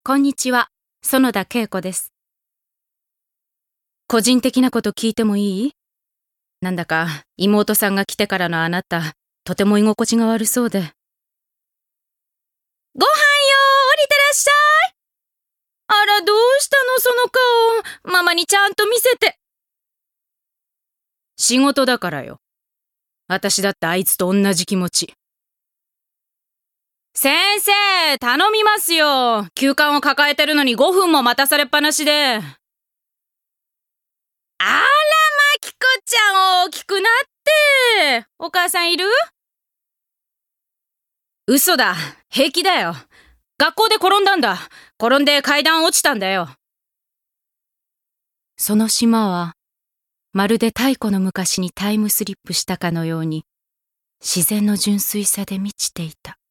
こんにちは、園田恵子です。個人的なこと聞いてもいい？なんだか妹さんが来てからのあなた、とても居心地が悪そうで。ご飯よー、降りてらっしゃい。あら、どうしたのその顔。ママにちゃんと見せて。仕事だからよ。私だってあいつと同じ気持ち。先生、頼みますよ。急患を抱えてるのに5分も待たされっぱなしで。あら、まきこちゃん大きくなって。お母さんいる？嘘だ。平気だよ。学校で転んだんだ。転んで階段落ちたんだよ。その島は、まるで太古の昔にタイムスリップしたかのように、自然の純粋さで満ちていた。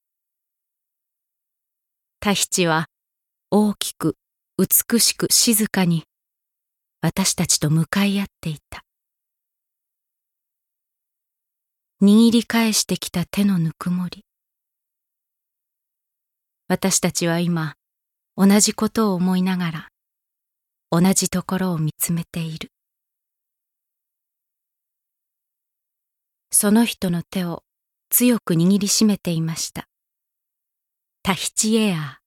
タヒチは、大きく、美しく静かに、私たちと向かい合っていた。握り返してきた手のぬくもり。私たちは今、同じことを思いながら、同じところを見つめている。その人の手を強く握りしめていました。タヒチエアー。